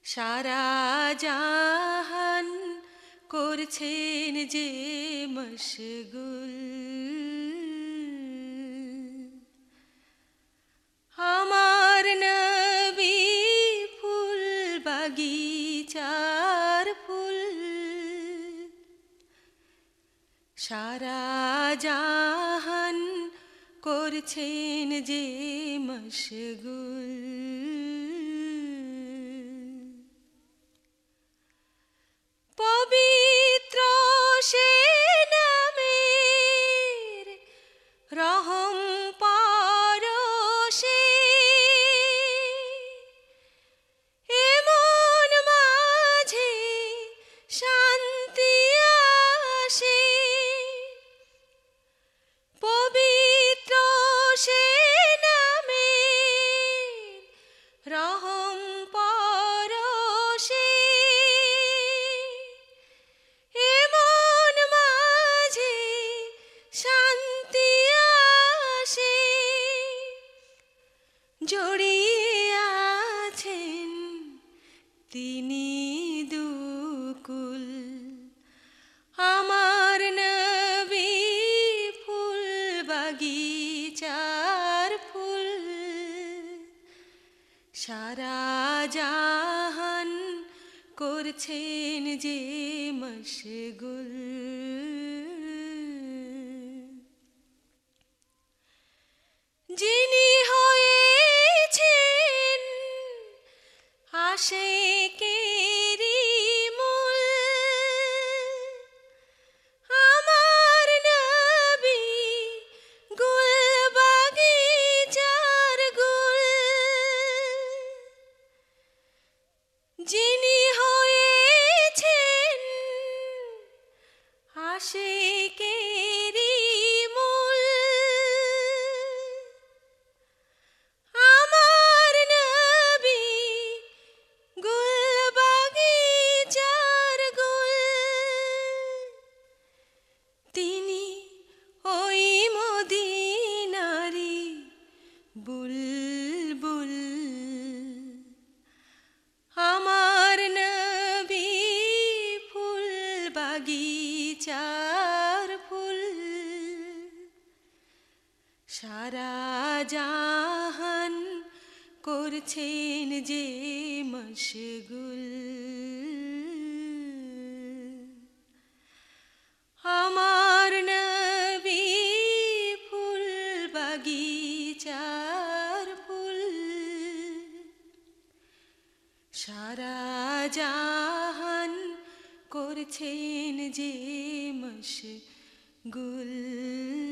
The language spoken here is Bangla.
সারা জাহান করছেন যে মশগুল, আমার নবী ফুল বাগিচার ফুল। সারা জাহান করছেন যে মশগুল, পবিত্র সে নামের রহম পরশে এমন মাঝে শান্তি আসে। পবিত্র সে নামের রহম পরশে এমন মাঝে শান্তি আসে। জড়িয়ে আছেন তিনি দুকুল, আমার নবী ফুল বাগিচার ফুল। সারা জাহান করছেন যে মশগুল, যিনি হয়েছেন আশিকেরি মূল, আমার নবী গুল বাগিচার গুল। যিনি হয়েছেন আশিকেরি মূল, আমার নবী গুল বাগিচার গুল। তিনি ওই মদিনারি বুলবুল, আমার নবী ফুল বাগিচার ফুল। সারা জাহান করছেন যে মশগুল, আমার নবী ফুল বাগিচার ফুল। সারা জাহান করছেন যে মশগুল।